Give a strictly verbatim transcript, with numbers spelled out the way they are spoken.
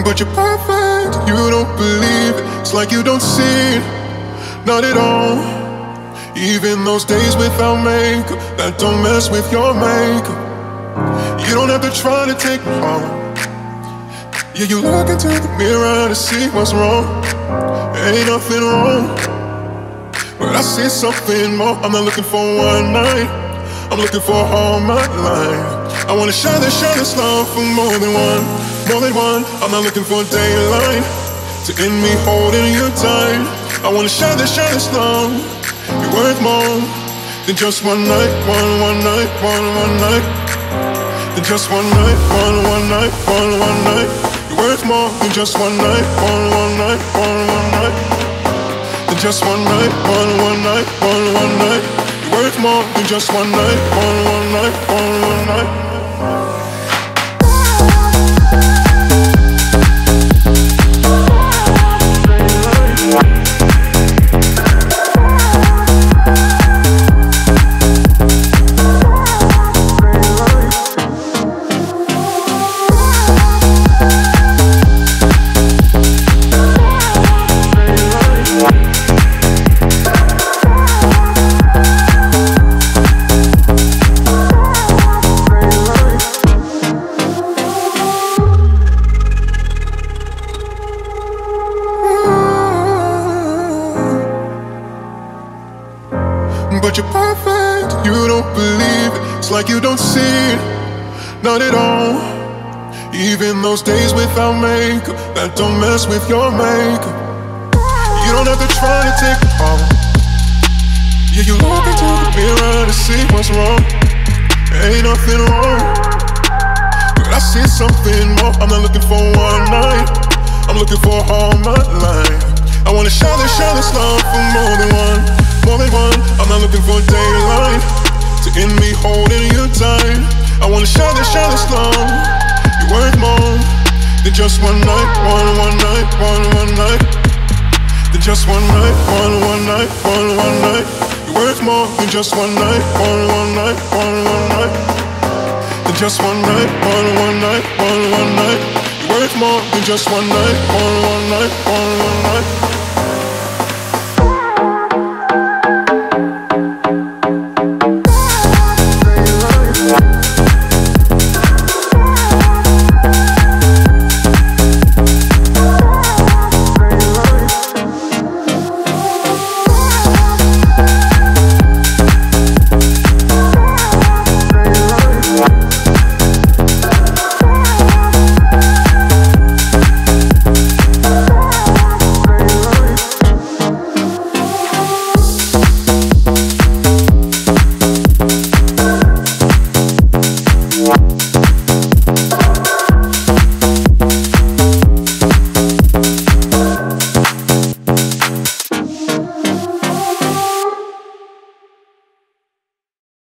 But you're perfect, you don't believe it. It's like you don't see it, not at all. Even those days without makeup, that don't mess with your makeup. You don't have to try to take me home. Yeah, you look into the mirror to see what's wrong. Ain't nothing wrong, but I see something more. I'm not looking for one night, I'm looking for all my life. I wanna share this, share this love for more than one, more than one. I'm not looking for daylight to end me holding you tight. I wanna share this, share this love. You're worth more than just one night, one, one night, one, one night. Than just one night, one, one night, one, one night. You're worth more than just one night, one, one night, one, one night. Than just one night, one, one night, one, one night. You're worth more than just one night, one, one night, one, one night. But you're perfect, you don't believe it. It's like you don't see it, not at all. Even those days without makeup, that don't mess with your makeup. You don't have to try to take it home. Yeah, you look into the mirror to see what's wrong. Ain't nothing wrong, but I see something more. I'm not looking for one night, I'm looking for all my life. I wanna share this, share this love for more than one, more than one. I'm not looking for daylight to end me holding you tight. I wanna share this, share this love. You're worth more than just one night, one, one night, one, one night. Than just one night, one, one night, one, one night. You're worth more than just one night, one, one night, one, one night. Than just one night, one, one night, one, one night. You're worth more than just one night, one, one night, one, one night.